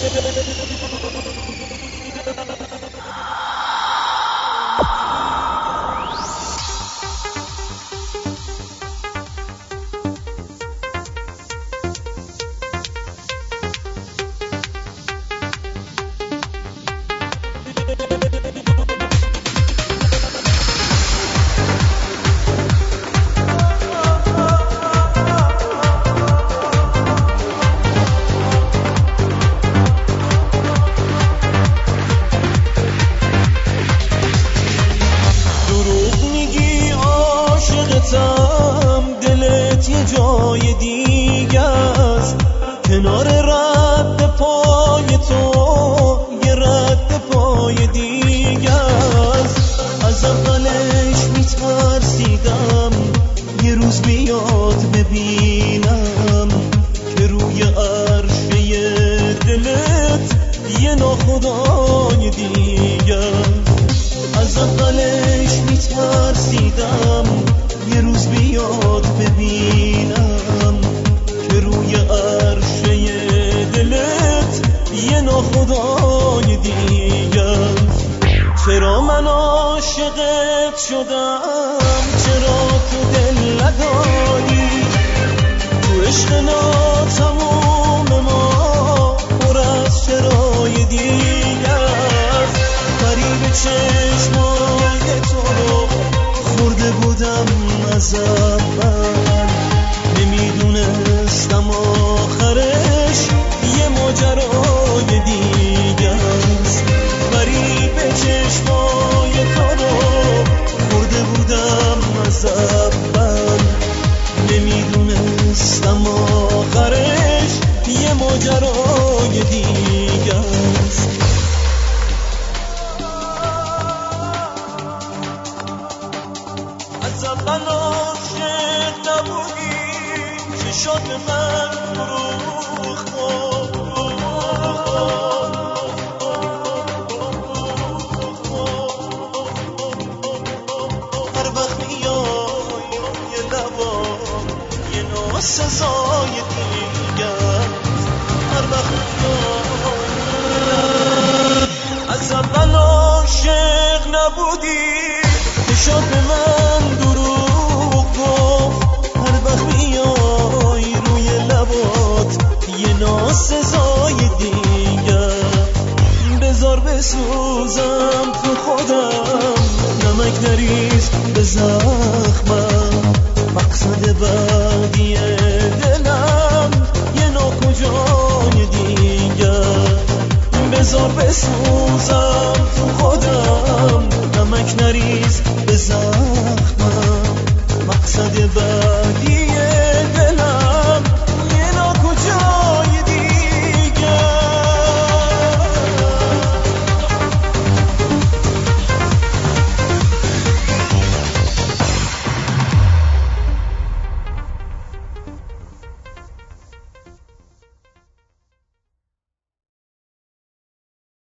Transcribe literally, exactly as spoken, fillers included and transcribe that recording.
دلت یه جای دیگه است، کنار رد پای تو یه رد پای دیگه است. از اولش میترسیدم یه روز بیاد ببینم که روی عرشه دلت یه ناخدای دیگه است. از اولش میترسیدم یه روز بیاد ببینم که روی عرشه دلت یه ناخدای دیگه است. چرا من عاشقت شدم، چرا تو دل نداری، تو عشق ناتموم ما پر از چرای دیگه است. فریب چشمای تو رو خورده بودم از اول، نمیدونستم آخرش یه ماجرای دیگه است. فریب چشمای تو رو خورده بودم از اول، نمیدونستم آخرش یه ماجرای دیگه است. از اول عاشق نبودی، چشات من فروخت، هر وقت میای یه لبا یه ناسزای دیگه، هر وقت میای. از اول عاشق نبودی، چشات من دروغ گفت، هر وقت میای روی لبات یه ناسزای دیگه. بذار بسوزم تو خودم، نمک نریز به زخمم، مقصد بعدی دلم یه ناکجای دیگه. بذار بسوزم تو خودم، نمک نریز به زخمم، مقصد بعدی